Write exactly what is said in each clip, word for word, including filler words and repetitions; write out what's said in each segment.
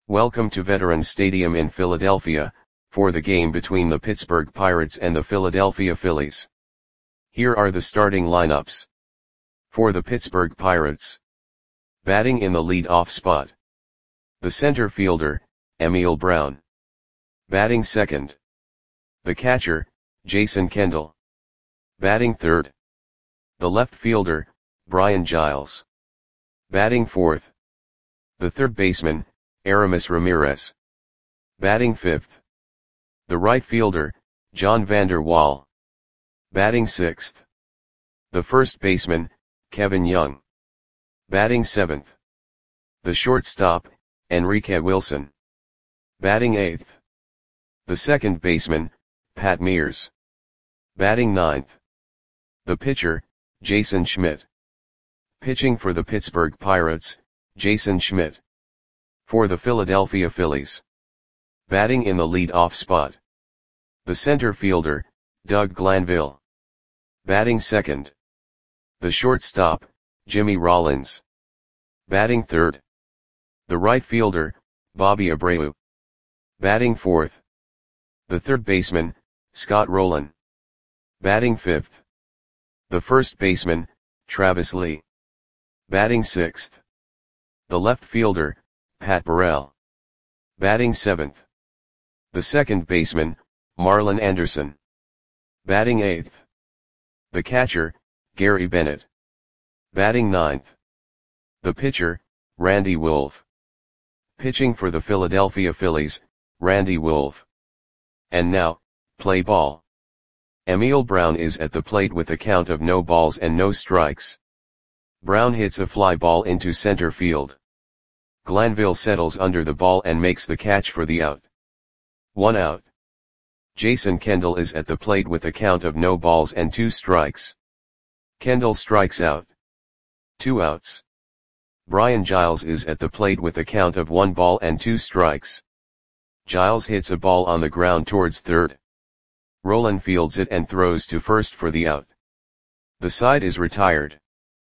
Welcome to Veterans Stadium in Philadelphia, for the game between the Pittsburgh Pirates and the Philadelphia Phillies. Here are the starting lineups. For the Pittsburgh Pirates. Batting in the lead-off spot. The center fielder, Emil Brown. Batting second. The catcher, Jason Kendall. Batting third. The left fielder, Brian Giles. Batting fourth. The third baseman, Aramis Ramirez. Batting fifth. The right fielder, John Vander Wal. Batting sixth. The first baseman, Kevin Young. Batting seventh. The shortstop, Enrique Wilson. Batting eighth. The second baseman, Pat Mears. Batting ninth. The pitcher, Jason Schmidt. Pitching for the Pittsburgh Pirates, Jason Schmidt. For the Philadelphia Phillies. Batting in the lead-off spot. The center fielder, Doug Glanville. Batting second. The shortstop, Jimmy Rollins. Batting third. The right fielder, Bobby Abreu. Batting fourth. The third baseman, Scott Rowland. Batting fifth. The first baseman, Travis Lee. Batting sixth. The left fielder, Pat Burrell. Batting seventh. The second baseman, Marlon Anderson. Batting eighth. The catcher, Gary Bennett. Batting ninth. The pitcher, Randy Wolf. Pitching for the Philadelphia Phillies, Randy Wolf. And now, play ball. Emil Brown is at the plate with a count of no balls and no strikes. Brown hits a fly ball into center field. Glanville settles under the ball and makes the catch for the out. One out. Jason Kendall is at the plate with a count of no balls and two strikes. Kendall strikes out. Two outs. Brian Giles is at the plate with a count of one ball and two strikes. Giles hits a ball on the ground towards third. Rowland fields it and throws to first for the out. The side is retired.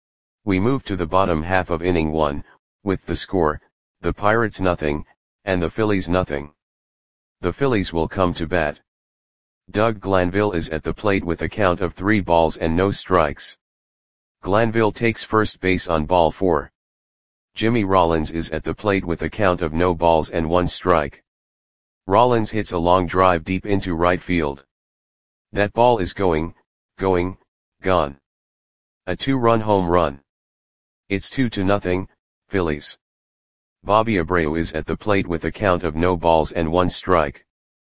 We move to the bottom half of inning one, with the score, the Pirates nothing, and the Phillies nothing. The Phillies will come to bat. Doug Glanville is at the plate with a count of three balls and no strikes. Glanville takes first base on ball four. Jimmy Rollins is at the plate with a count of no balls and one strike. Rollins hits a long drive deep into right field. That ball is going, going, gone. A two-run home run. It's two to nothing, Phillies. Bobby Abreu is at the plate with a count of no balls and one strike.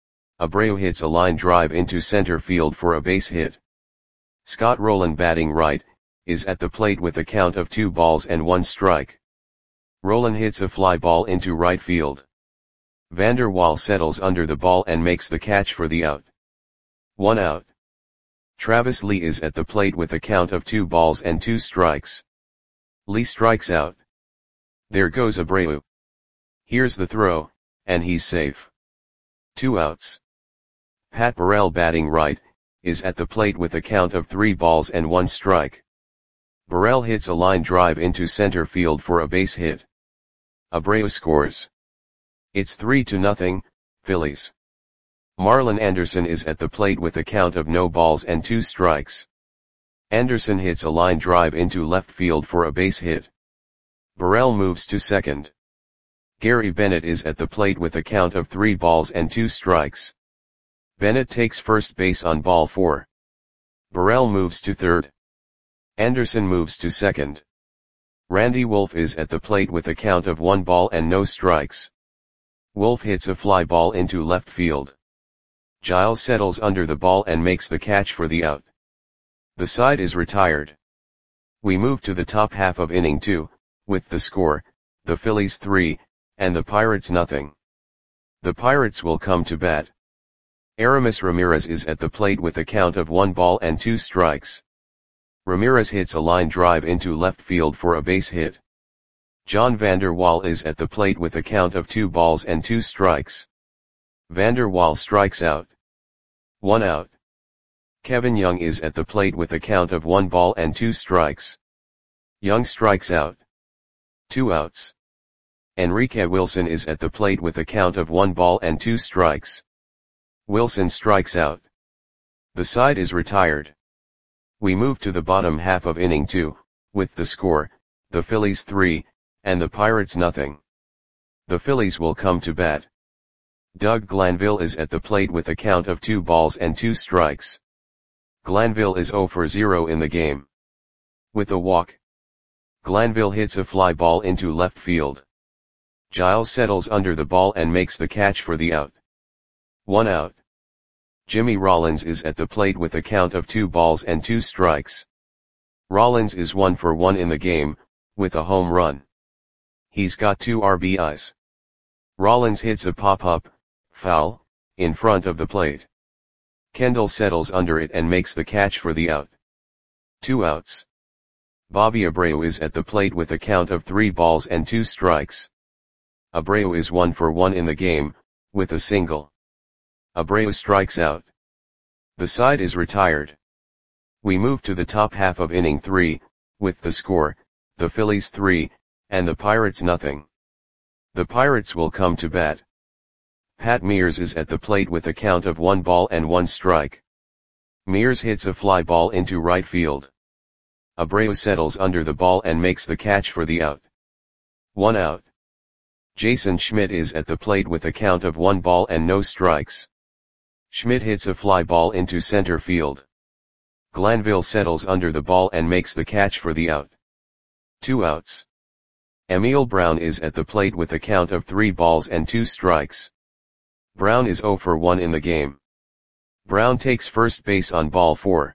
Abreu hits a line drive into center field for a base hit. Scott Rowland, batting right, is at the plate with a count of two balls and one strike. Rowland hits a fly ball into right field. Vander Wal settles under the ball and makes the catch for the out. One out. Travis Lee is at the plate with a count of two balls and two strikes. Lee strikes out. There goes Abreu. Here's the throw, and he's safe. Two outs. Pat Burrell, batting right, is at the plate with a count of three balls and one strike. Burrell hits a line drive into center field for a base hit. Abreu scores. It's three to nothing, Phillies. Marlon Anderson is at the plate with a count of no balls and two strikes. Anderson hits a line drive into left field for a base hit. Burrell moves to second. Gary Bennett is at the plate with a count of three balls and two strikes. Bennett takes first base on ball four. Burrell moves to third. Anderson moves to second. Randy Wolf is at the plate with a count of one ball and no strikes. Wolf hits a fly ball into left field. Giles settles under the ball and makes the catch for the out. The side is retired. We move to the top half of inning two, with the score, the Phillies three, and the Pirates nothing. The Pirates will come to bat. Aramis Ramirez is at the plate with a count of one ball and two strikes. Ramirez hits a line drive into left field for a base hit. John Vander Wal is at the plate with a count of two balls and two strikes. Vander Wal strikes out. One out. Kevin Young is at the plate with a count of one ball and two strikes. Young strikes out. Two outs. Enrique Wilson is at the plate with a count of one ball and two strikes. Wilson strikes out. The side is retired. We move to the bottom half of inning two, with the score, the Phillies three, and the Pirates nothing. The Phillies will come to bat. Doug Glanville is at the plate with a count of two balls and two strikes. Glanville is zero for zero in the game. With a walk, Glanville hits a fly ball into left field. Giles settles under the ball and makes the catch for the out. One out. Jimmy Rollins is at the plate with a count of two balls and two strikes. Rollins is one for one in the game, with a home run. He's got two R B Is. Rollins hits a pop-up, foul, in front of the plate. Kendall settles under it and makes the catch for the out. Two outs. Bobby Abreu is at the plate with a count of three balls and two strikes. Abreu is one for one in the game, with a single. Abreu strikes out. The side is retired. We move to the top half of inning three, with the score, the Phillies three, and the Pirates nothing. The Pirates will come to bat. Pat Mears is at the plate with a count of one ball and one strike. Mears hits a fly ball into right field. Abreu settles under the ball and makes the catch for the out. One out. Jason Schmidt is at the plate with a count of one ball and no strikes. Schmidt hits a fly ball into center field. Glanville settles under the ball and makes the catch for the out. Two outs. Emil Brown is at the plate with a count of three balls and two strikes. Brown is zero for one in the game. Brown takes first base on ball four.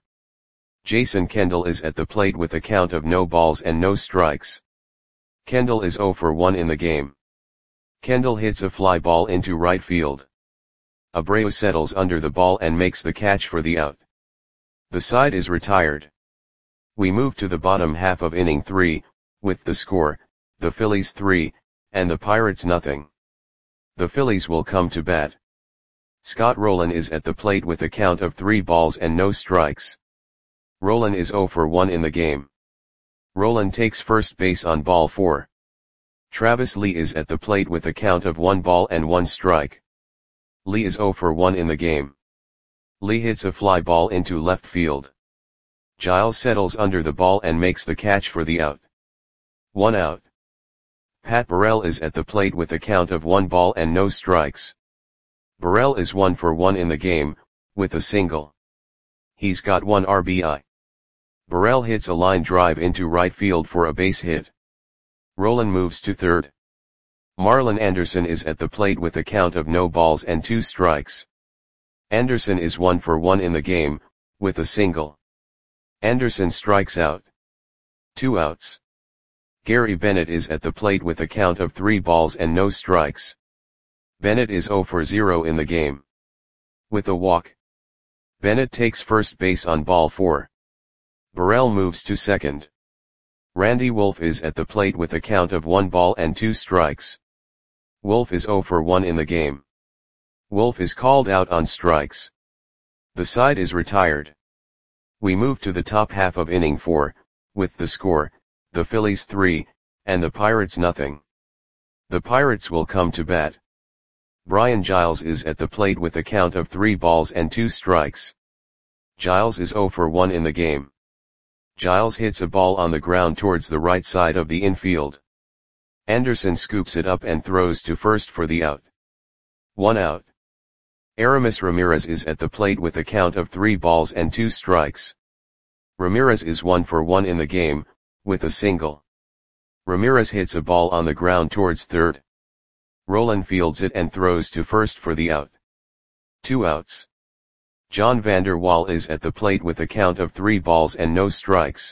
Jason Kendall is at the plate with a count of no balls and no strikes. Kendall is zero for one in the game. Kendall hits a fly ball into right field. Abreu settles under the ball and makes the catch for the out. The side is retired. We move to the bottom half of inning three, with the score, the Phillies three, and the Pirates nothing. The Phillies will come to bat. Scott Rowland is at the plate with a count of three balls and no strikes. Rowland is zero for one in the game. Rowland takes first base on ball four. Travis Lee is at the plate with a count of one ball and one strike. Lee is zero for one in the game. Lee hits a fly ball into left field. Giles settles under the ball and makes the catch for the out. One out. Pat Burrell is at the plate with a count of one ball and no strikes. Burrell is one for one in the game, with a single. He's got one R B I. Burrell hits a line drive into right field for a base hit. Rowland moves to third. Marlon Anderson is at the plate with a count of no balls and two strikes. Anderson is one for one in the game, with a single. Anderson strikes out. Two outs. Gary Bennett is at the plate with a count of three balls and no strikes. Bennett is zero for zero in the game. With a walk, Bennett takes first base on ball four. Burrell moves to second. Randy Wolf is at the plate with a count of one ball and two strikes. Wolf is zero for one in the game. Wolf is called out on strikes. The side is retired. We move to the top half of inning four, with the score, the Phillies three, and the Pirates nothing. The Pirates will come to bat. Brian Giles is at the plate with a count of three balls and two strikes. Giles is zero for one in the game. Giles hits a ball on the ground towards the right side of the infield. Anderson scoops it up and throws to first for the out. One out. Aramis Ramirez is at the plate with a count of three balls and two strikes. Ramirez is one for one in the game, with a single. Ramirez hits a ball on the ground towards third. Rowland fields it and throws to first for the out. Two outs. John Vander Wal is at the plate with a count of three balls and no strikes.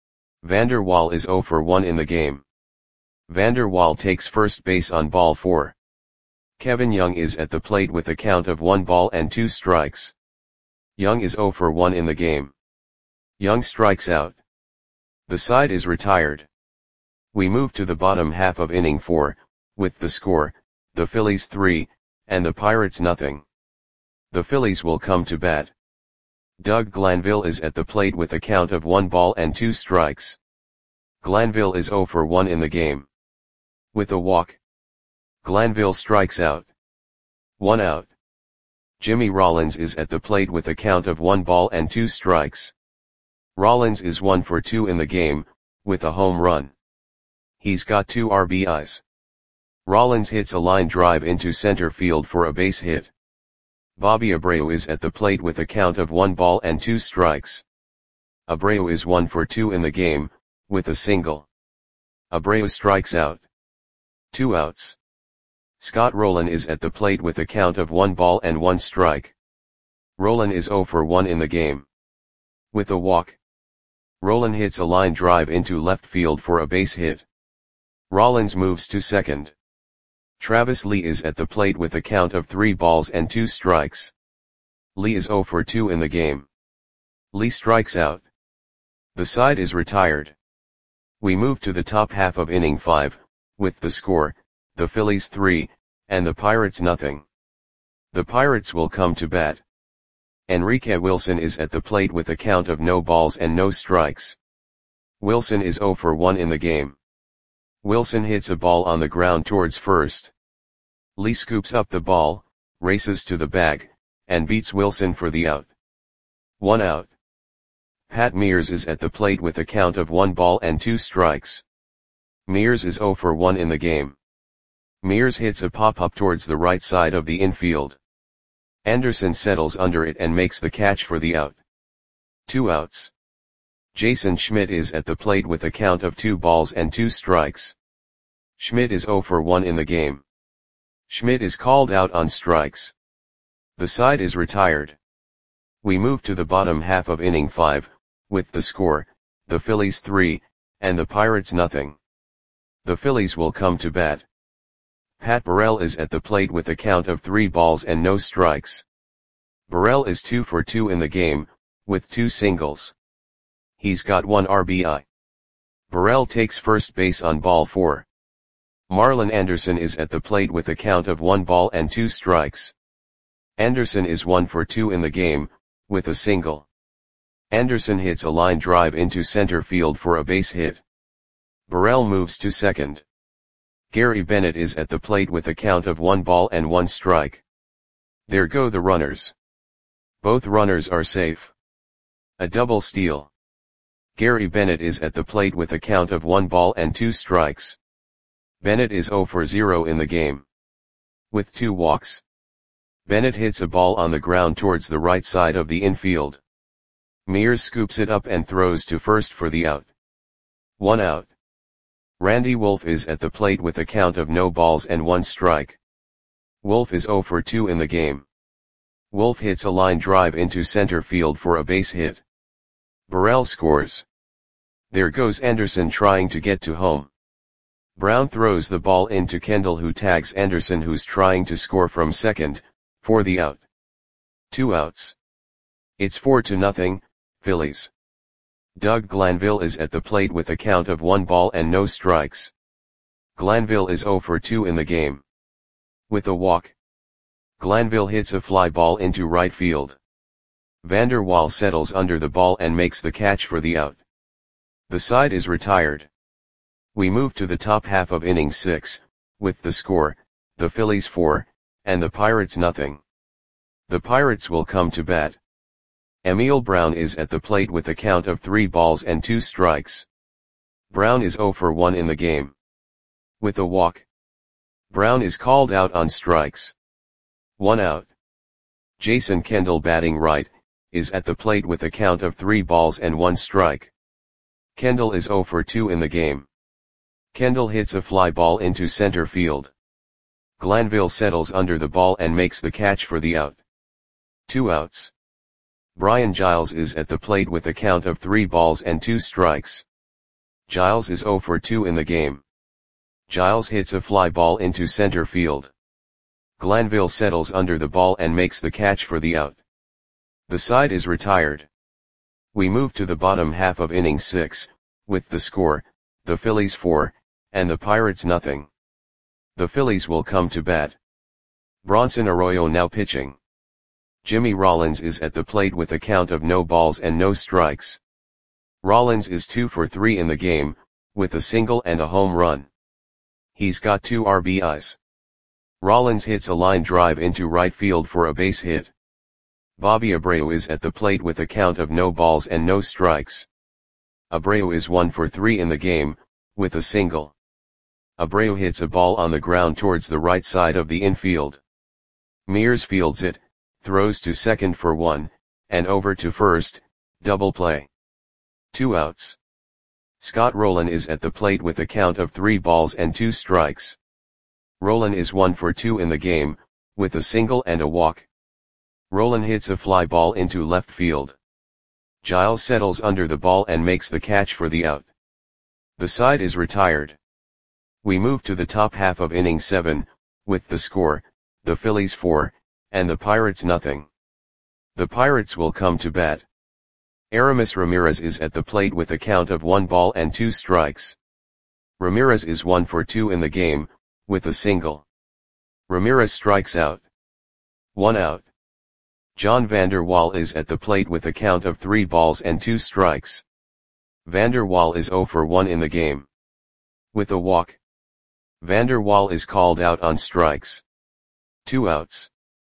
Vander Wal is zero for one in the game. Vander Wal takes first base on ball four. Kevin Young is at the plate with a count of one ball and two strikes. Young is zero for one in the game. Young strikes out. The side is retired. We move to the bottom half of inning four, with the score, the Phillies three, and the Pirates nothing. The Phillies will come to bat. Doug Glanville is at the plate with a count of one ball and two strikes. Glanville is zero for one in the game. With a walk, Glanville strikes out. One out. Jimmy Rollins is at the plate with a count of one ball and two strikes. Rollins is one for two in the game, with a home run. He's got two R B Is. Rollins hits a line drive into center field for a base hit. Bobby Abreu is at the plate with a count of one ball and two strikes. Abreu is one for two in the game, with a single. Abreu strikes out. Two outs. Scott Rolen is at the plate with a count of one ball and one strike. Rolen is zero for one in the game. With a walk. Rolen hits a line drive into left field for a base hit. Rollins moves to second. Travis Lee is at the plate with a count of three balls and two strikes. Lee is zero for two in the game. Lee strikes out. The side is retired. We move to the top half of inning five, with the score, the Phillies three, and the Pirates nothing. The Pirates will come to bat. Enrique Wilson is at the plate with a count of no balls and no strikes. Wilson is zero for one in the game. Wilson hits a ball on the ground towards first. Lee scoops up the ball, races to the bag, and beats Wilson for the out. One out. Pat Mears is at the plate with a count of one ball and two strikes. Mears is zero for one in the game. Mears hits a pop-up towards the right side of the infield. Anderson settles under it and makes the catch for the out. Two outs. Jason Schmidt is at the plate with a count of two balls and two strikes. Schmidt is zero for one in the game. Schmidt is called out on strikes. The side is retired. We move to the bottom half of inning five, with the score, the Phillies three, and the Pirates nothing. The Phillies will come to bat. Pat Burrell is at the plate with a count of three balls and no strikes. Burrell is two for two in the game, with two singles. He's got one R B I. Burrell takes first base on ball four. Marlon Anderson is at the plate with a count of one ball and two strikes. Anderson is one for two in the game, with a single. Anderson hits a line drive into center field for a base hit. Burrell moves to second. Gary Bennett is at the plate with a count of one ball and one strike. There go the runners. Both runners are safe. A double steal. Gary Bennett is at the plate with a count of one ball and two strikes. Bennett is zero for zero in the game. With two walks. Bennett hits a ball on the ground towards the right side of the infield. Mears scoops it up and throws to first for the out. One out. Randy Wolf is at the plate with a count of no balls and one strike. Wolf is zero for two in the game. Wolf hits a line drive into center field for a base hit. Burrell scores. There goes Anderson trying to get to home. Brown throws the ball into Kendall, who tags Anderson, who's trying to score from second, for the out. Two outs. It's four to nothing, Phillies. Doug Glanville is at the plate with a count of one ball and no strikes. Glanville is zero for two in the game. With a walk. Glanville hits a fly ball into right field. Vander Waal settles under the ball and makes the catch for the out. The side is retired. We move to the top half of inning six, with the score, the Phillies four, and the Pirates nothing. The Pirates will come to bat. Emil Brown is at the plate with a count of three balls and two strikes. Brown is zero for one in the game. With a walk. Brown is called out on strikes. One out. Jason Kendall, batting right, is at the plate with a count of three balls and one strike. Kendall is zero for two in the game. Kendall hits a fly ball into center field. Glanville settles under the ball and makes the catch for the out. Two outs. Brian Giles is at the plate with a count of three balls and two strikes. Giles is zero for two in the game. Giles hits a fly ball into center field. Glanville settles under the ball and makes the catch for the out. The side is retired. We move to the bottom half of inning six, with the score, the Phillies four, and the Pirates nothing. The Phillies will come to bat. Bronson Arroyo now pitching. Jimmy Rollins is at the plate with a count of no balls and no strikes. Rollins is two for three in the game, with a single and a home run. He's got two R B Is. Rollins hits a line drive into right field for a base hit. Bobby Abreu is at the plate with a count of no balls and no strikes. Abreu is one for three in the game, with a single. Abreu hits a ball on the ground towards the right side of the infield. Mears fields it, throws to second for one, and over to first, double play. Two outs. Scott Rolen is at the plate with a count of three balls and two strikes. Rolen is one for two in the game, with a single and a walk. Rolen hits a fly ball into left field. Giles settles under the ball and makes the catch for the out. The side is retired. We move to the top half of inning seven, with the score, the Phillies four, and the Pirates nothing. The Pirates will come to bat. Aramis Ramirez is at the plate with a count of one ball and two strikes. Ramirez is one for two in the game, with a single. Ramirez strikes out. One out. John Vander Wal is at the plate with a count of three balls and two strikes. Vander Wal is zero for one in the game. With a walk. Vander Wal is called out on strikes. Two outs.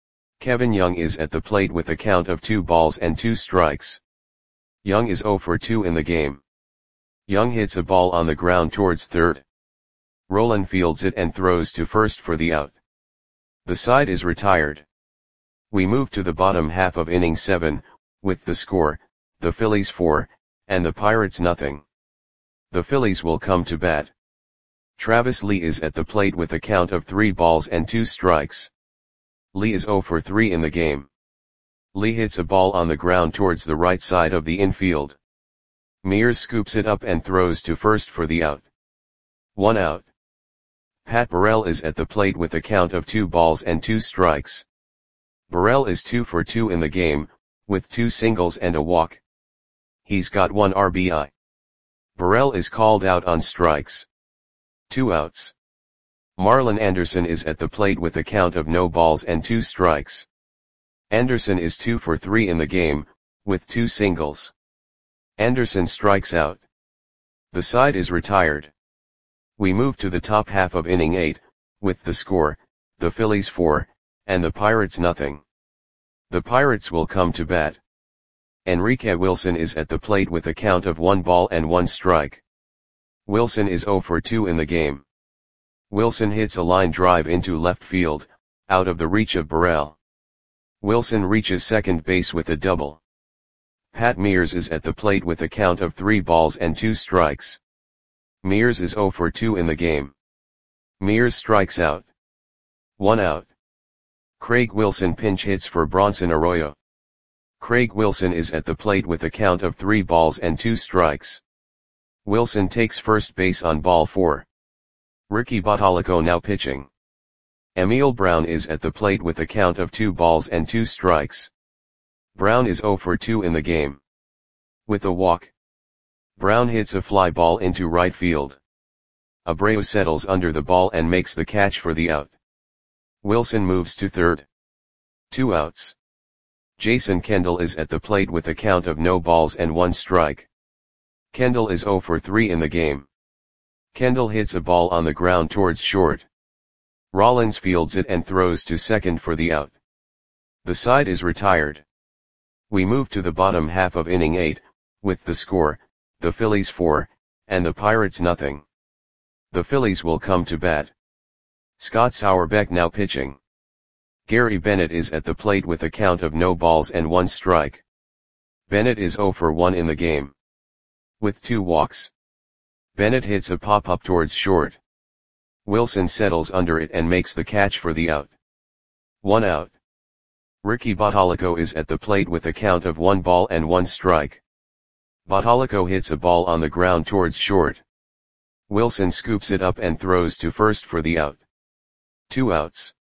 Kevin Young is at the plate with a count of two balls and two strikes. Young is zero for two in the game. Young hits a ball on the ground towards third. Rolen fields it and throws to first for the out. The side is retired. We move to the bottom half of inning seven, with the score, the Phillies four, and the Pirates nothing. The Phillies will come to bat. Travis Lee is at the plate with a count of three balls and two strikes. Lee is zero for three in the game. Lee hits a ball on the ground towards the right side of the infield. Mears scoops it up and throws to first for the out. One out. Pat Burrell is at the plate with a count of two balls and two strikes. Burrell is two for two in the game, with two singles and a walk. He's got one R B I. Burrell is called out on strikes. Two outs. Marlon Anderson is at the plate with a count of no balls and two strikes. Anderson is two for three in the game, with two singles. Anderson strikes out. The side is retired. We move to the top half of inning eight, with the score, the Phillies four, and the Pirates nothing. The Pirates will come to bat. Enrique Wilson is at the plate with a count of one ball and one strike. Wilson is zero for two in the game. Wilson hits a line drive into left field, out of the reach of Burrell. Wilson reaches second base with a double. Pat Mears is at the plate with a count of three balls and two strikes. Mears is zero for two in the game. Mears strikes out. One out. Craig Wilson pinch hits for Bronson Arroyo. Craig Wilson is at the plate with a count of three balls and two strikes. Wilson takes first base on ball four. Ricky Bottalico now pitching. Emil Brown is at the plate with a count of two balls and two strikes. Brown is zero for two in the game. With a walk. Brown hits a fly ball into right field. Abreu settles under the ball and makes the catch for the out. Wilson moves to third. Two outs. Jason Kendall is at the plate with a count of no balls and one strike. Kendall is zero for three in the game. Kendall hits a ball on the ground towards short. Rollins fields it and throws to second for the out. The side is retired. We move to the bottom half of inning eight, with the score, the Phillies four, and the Pirates nothing. The Phillies will come to bat. Scott Sauerbeck now pitching. Gary Bennett is at the plate with a count of no balls and one strike. Bennett is zero for one in the game. With two walks. Bennett hits a pop-up towards short. Wilson settles under it and makes the catch for the out. One out. Ricky Bottalico is at the plate with a count of one ball and one strike. Bottalico hits a ball on the ground towards short. Wilson scoops it up and throws to first for the out. Two outs.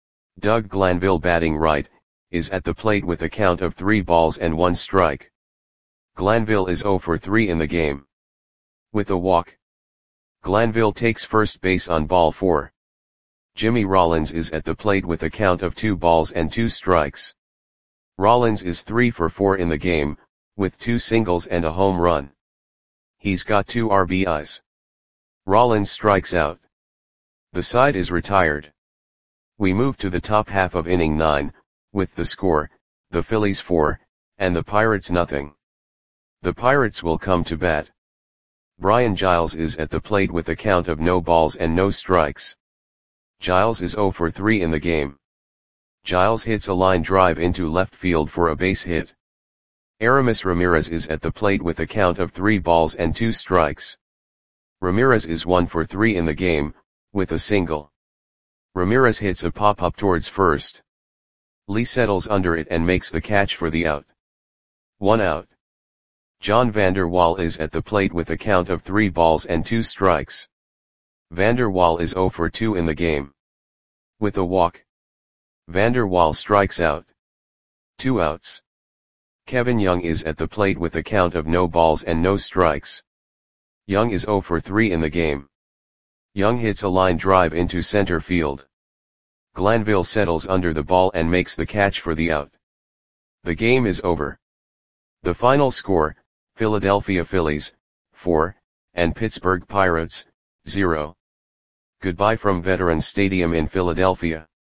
Doug Glanville batting right, is at the plate with a count of three balls and one strike. Glanville is zero for three in the game. With a walk. Glanville takes first base on ball four. Jimmy Rollins is at the plate with a count of two balls and two strikes. Rollins is three for four in the game, with two singles and a home run. He's got two R B Is. Rollins strikes out. The side is retired. We move to the top half of inning nine, with the score, the Phillies four, and the Pirates nothing. The Pirates will come to bat. Brian Giles is at the plate with a count of no balls and no strikes. Giles is oh for three in the game. Giles hits a line drive into left field for a base hit. Aramis Ramirez is at the plate with a count of three balls and two strikes. Ramirez is one for three in the game, with a single. Ramirez hits a pop-up towards first. Lee settles under it and makes the catch for the out. One out. John Vander Wal is at the plate with a count of three balls and two strikes. Vander Wal is oh for two in the game. With a walk. Vander Wal strikes out. Two outs. Kevin Young is at the plate with a count of no balls and no strikes. Young is oh for three in the game. Young hits a line drive into center field. Glanville settles under the ball and makes the catch for the out. The game is over. The final score, Philadelphia Phillies, four, and Pittsburgh Pirates, zero. Goodbye from Veterans Stadium in Philadelphia.